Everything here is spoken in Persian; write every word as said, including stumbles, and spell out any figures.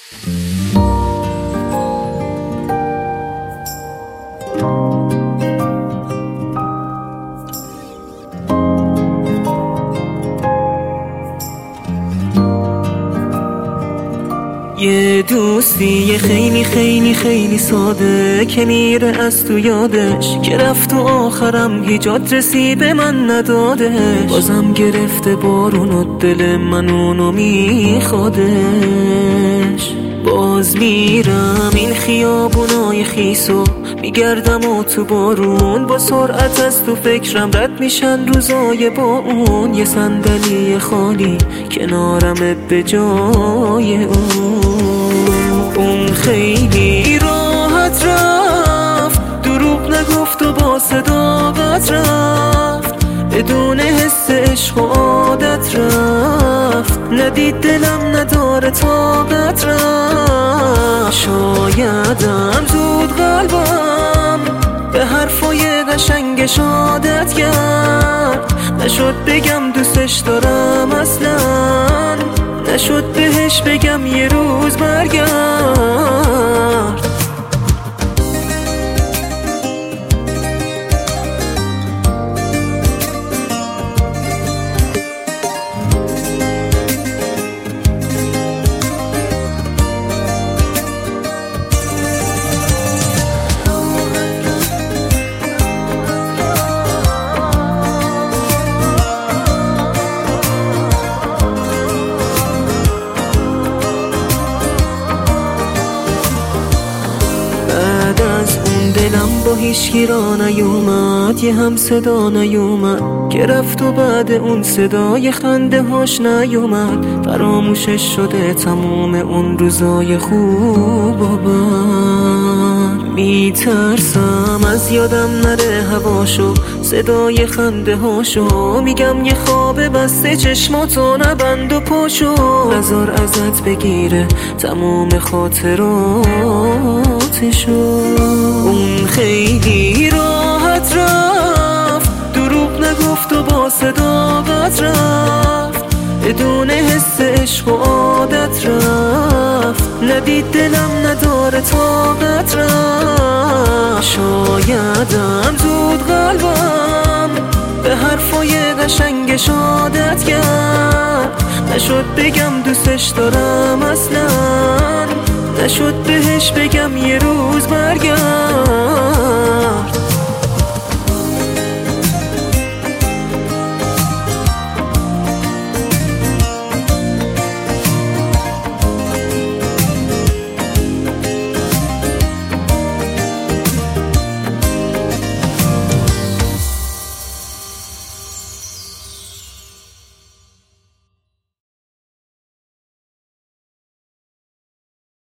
یه دوستی خیلی خیلی خیلی ساده که میره از تو یادش، که رفت و آخرم هیچ رسید به من ندادش. بازم گرفته بارون و دل من اونو میخوادش. باز میرم این خیابونای خیسو میگردم و تو بارون، با سرعت از تو فکرم رد میشن روزای با اون. یه صندلی خالی کنارمه به جای اون. اون خیلی راحت رفت، دروغ نگفت و با صداقت رفت، بدون حس عشق و عادت رفت. ندید دلم نداره طاقت رفت. شایدم زود قلبم به حرفای قشنگش عادت کرد. نشد بگم دوستش دارم اصلا، نشد بهش بگم یه روز برگرد. دلم با هیچکی را نیومد، یه هم صدا نیومد که رفت و بعد اون صدای خنده هاش نیومد. فراموشش شده تموم اون روزای خوب و بد. میترسم از یادم نره هواشو، صدای خنده هاشو. میگم یه خواب بسته چشماتو نبند و پاشو. نظر ازت بگیره تموم خاطراتشو. اون خیلی راحت رفت، دروغ نگفت و با صداقت رفت، بدون حس عشق و عادت رفت. ندید دلم نداره طاقت رفت. شایدم زود قلبم به حرفای قشنگش عادت کرد. نشد بگم دوستش دارم اصلا، نشد بهش بگم یه روز برگرد.